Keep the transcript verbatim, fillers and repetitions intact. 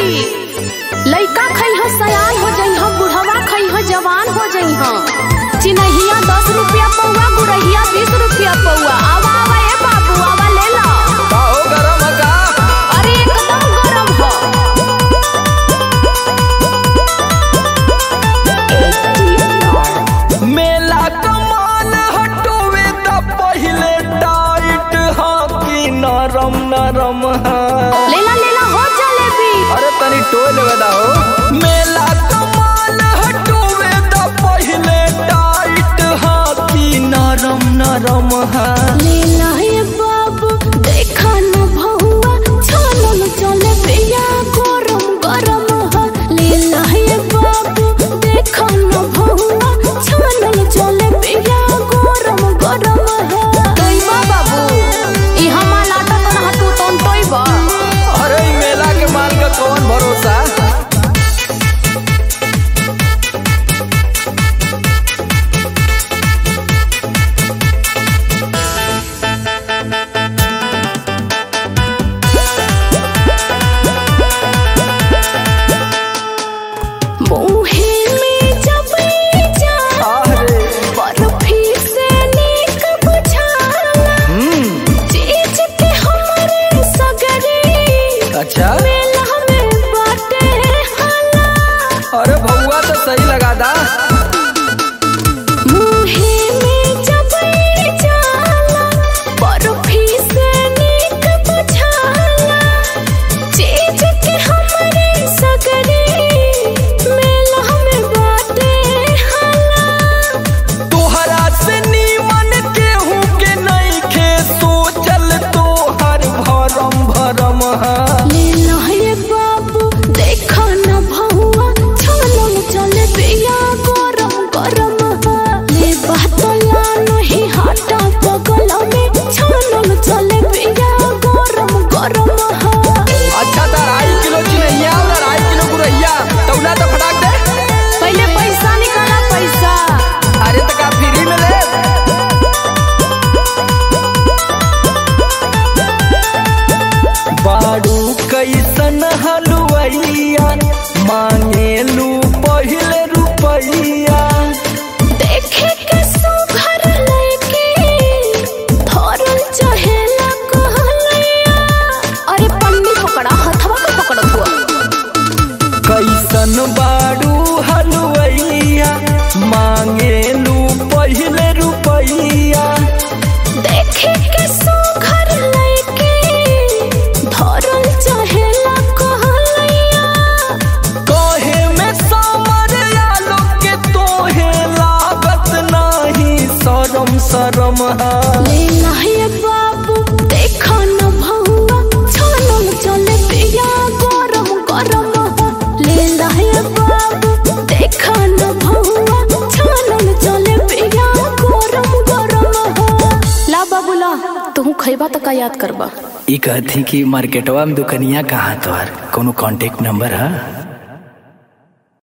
लइका खई हो सयान हो जाई हो, बुढ़वा खई हो जवान हो जाई हो। चिन्हिया दस रुपया पौवा, गुरहिया बीस रुपया पौवा। आवा आवा ए बाबू आवा ले लो। का हो गरम है का? अरे एकदम गरम हो। मेला कमान हटोवे त पहिले टाइट हा कि नरम नरम हा। लेला लेला हो जलेबी। अरे तनी टोल बदा हो। मेला कमान हटोवे त पहिले टाइट हा कि नरम नरम हा। लेला हे बाबू देखा न भहुआ, छानल जलेबिया गरम गरम हो। लेला हे बाबू देखा न भहुआ, छानल जलेबिया गरम गरम हो। तोइबा बाबू ई हमा लाटा तन हटू तन तोइबा। अरे ई मेला के माल का कौन भरोसा। मुहे में जब जा अरे बर्फी से नीक बुझाला, चीज के हमरे सगरे अच्छा। मेला में बाटे हाला। अरे भौआ तो सही लगा दा। मुहे में जब जाला बर्फी से नीक बुझाला, चीज के हमरे सगरे मेला में बाटे हाला। तोहरा से नीमन केहू के नहीं खे सोचल तोहर भरम भरम हा। लेला हे बाबू देखा न भहुआ, छानल जलेबिया गरम गरम हो। ले बहतला नहीं हाटा बगल में, छानल जलेबिया गरम गरम हो। अच्छा तो अढ़ाई किलो चिन्हिया और अढ़ाई किलो गुरहिया तौला तो फटाक दे। पहले पैसा निकाला पैसा। अरे तो का फ्री में ले। बाड़ू कैसन हलुवैया, मांगेलू पहिले रुपैया। देखे के सुघर लइके धरल चहेला कहलैया। अरे पन्नी पकड़ा, हथवा के पकड़त हुआ। कैसन बाड़ू हलुवैया, मांगेलू पहिले रुपैया। देखे के सुघर लइके धरल चहेला कहलैया। कहे में समर आलो के तोहे लागत नाही शरम शरम हा। लेला हे बाबू देखा न भहुआ, छानल जलेबिया गरम गरम हो। लेला हे बाबू देखा न भहुआ, छानल जलेबिया गरम गरम हो। ला बाबू ला, तू खइबा त का याद करबा। ई कहती कि मार्केटवा में दुकनिया कहाँ तोहर कोनो कांटेक्ट नंबर है?